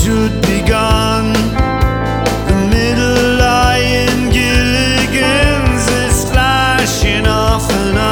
should be gone. The middle eye in Gilligan's is flashing off and